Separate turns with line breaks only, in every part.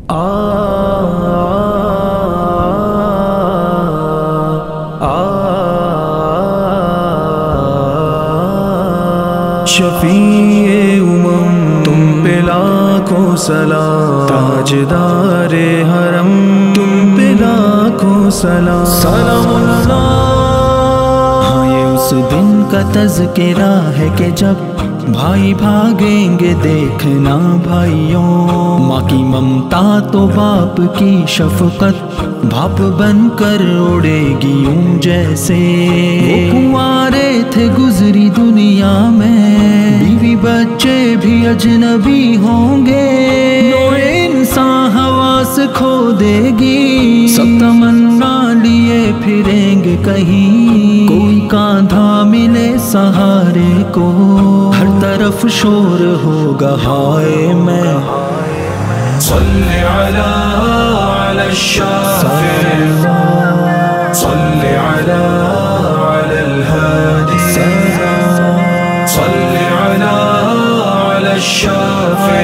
شفیع امم تم پہ لاکھوں سلام، تاجدار حرم تم پہ لاکھوں سلام، سلام اللہ۔ ہاں یہ اس دن کا تذکرہ ہے کہ جب بھائی بھاگیں گے دیکھنا بھائیوں، ماں کی ممتا تو باپ کی شفقت بھاپ بن کر اڑے گی یوں جیسے وہ کنوارے تھے گزری دنیا میں، بیوی بچے بھی اجنبی ہوں گے، نوع انسان حواس کھو دے گی، سب تمنا لیے پھریں گے کہیں، کوئی کاندھا ملے سہارے کو، ہر طرف شور ہوگا ہائے میں، صلی علی الشافع، صلی علی الہادی، صلی علی الشافع،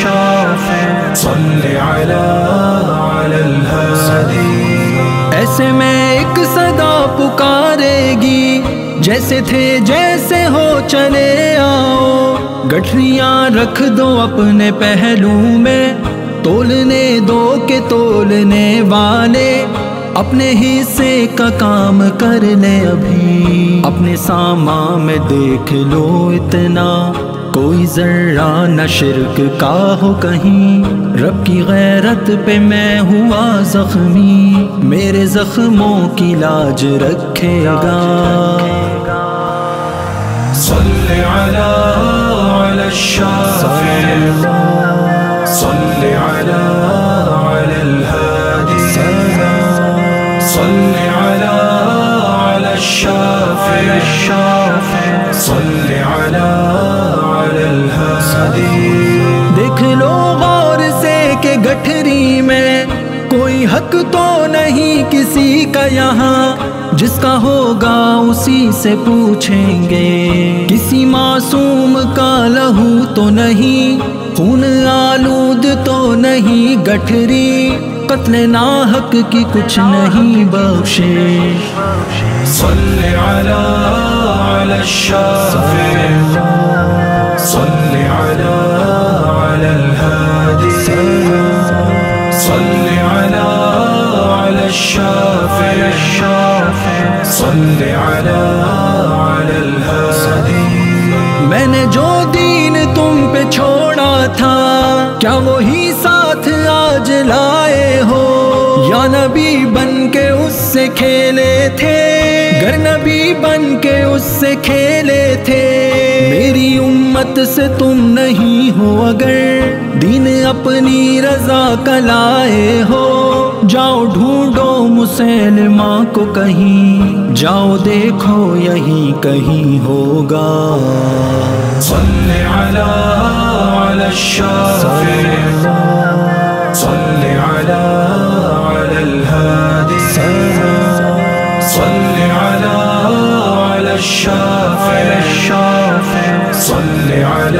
صلی علی الہادی۔ ایسے میں ایک صدا پکارے گی، جیسے تھے جیسے ہو چلے آؤ، گٹھریاں رکھ دو اپنے پہلو میں، تولنے دو کہ تولنے والے اپنے حصے کا کام کر لے، ابھی اپنے سامان میں دیکھ لو اتنا، کوئی ذرہ نہ شرک کا ہو کہیں، رب کی غیرت پہ میں ہوا زخمی، میرے زخموں کی لاج رکھے گا، صلی علی الشافع، صلی علی الہادی، صلی علی الشافع، صلی علی الہادی۔ دیکھ لو غور سے کہ گٹھری میں کوئی حق تو نہیں کسی کا یہاں، جس کا ہوگا اسی سے پوچھیں گے، کسی معصوم کا لہو تو نہیں، خون آلود تو نہیں گٹھری، قتل ناحق کی کچھ نہیں بخشے، صلی علی الشافع، صلی علی الہادی، صلی علی الشافع، صلی علی الہادی۔ میں نے جو دین تم پہ چھوڑا تھا، کیا وہی ساتھ آج لائے ہو، یا نبی بن کے اس سے کھیلے تھے، گر نبی بن کے اس سے کھیلے تھے، میری امت سے تم نہیں ہو، اگر دین اپنی رضا کا لائے ہو، جاؤ ڈھونڈو مسلمہ کو کہیں، جاؤ دیکھو یہی کہیں ہوگا، صلی علی الشافع، صلی علی الہادی، صلی علی الشافع، صلی علی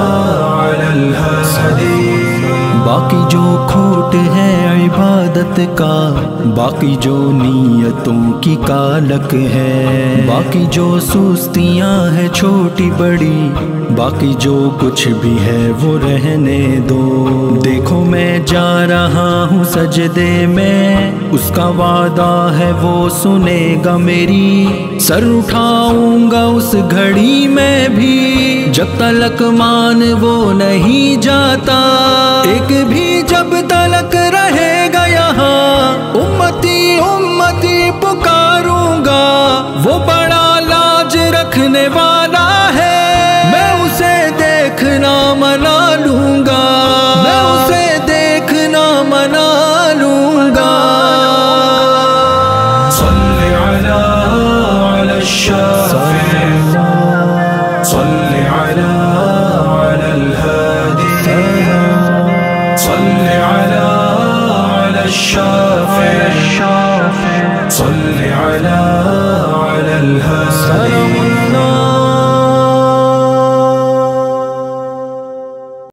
الہادی۔ باقی جو کھوٹ ہے عبادت کا، باقی جو نیتوں کی کالک ہے، باقی جو سستیاں ہیں چھوٹی بڑی، باقی جو کچھ بھی ہے وہ رہنے دو، دیکھو میں جا رہا ہوں سجدے میں، اس کا وعدہ ہے وہ سنے گا میری، سر اٹھاؤں گا اس گھڑی میں بھی، جب تلک مان وہ نہیں جاتا، ایک بھی جب تلک رہے گا یہاں، امتی امتی پکاروں گا، وہ بڑا لاج رکھنے والا